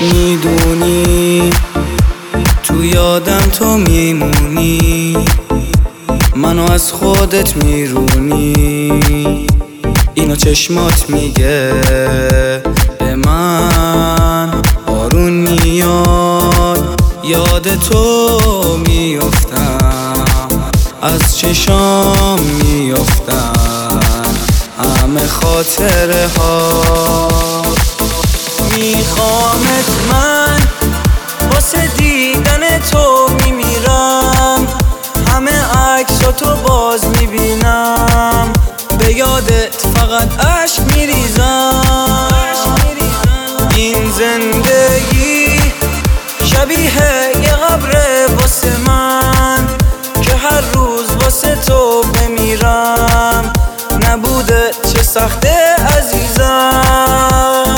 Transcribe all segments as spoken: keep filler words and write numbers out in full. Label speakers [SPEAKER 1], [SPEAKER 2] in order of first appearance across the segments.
[SPEAKER 1] میدونی تو یادم تو میمونی، منو از خودت میرونی. اینو چشمات میگه به من، بارون میاد یاد تو میافتم، از چشام میافتم همه خاطره ها. میخوامت من واسه دیدن تو میمیرم، همه عکساتو باز میبینم، به یادت فقط عشق میریزم. این زندگی شبیه یه قبره واسه من، که هر روز واسه تو بمیرم، نبوده چه سخته عزیزم.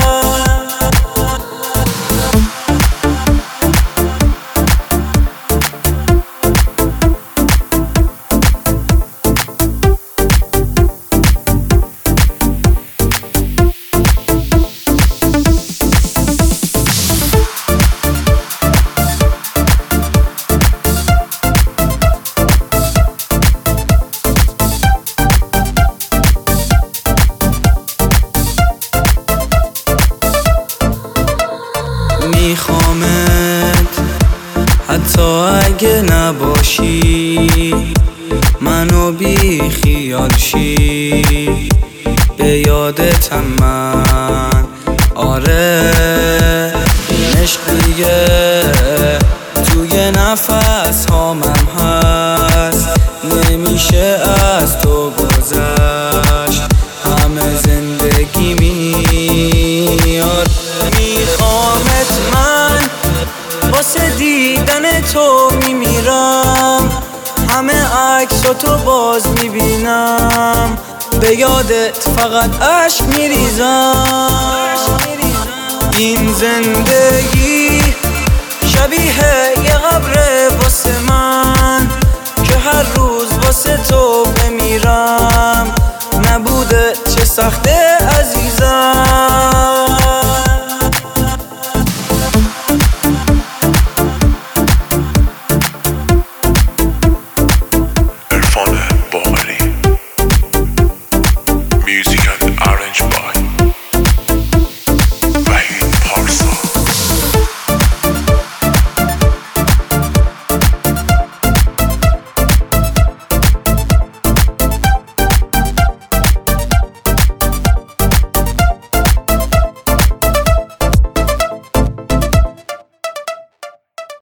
[SPEAKER 1] میخوامت حتی اگه نباشی، منو بی خیال شی، به یادتم من. آره این عشق دیگه توی نفس هامم هست، نمیشه از تو گذشت، همه زندگی میاد. میخوامت من واسه دیدن تو میمیرم، همه عکساتو باز میبینم، به یادت فقط عشق میریزم. این زندگی شبیه یه قبره واسه من، که هر روز واسه تو بمیرم، نبوده چه سخته عزیزم.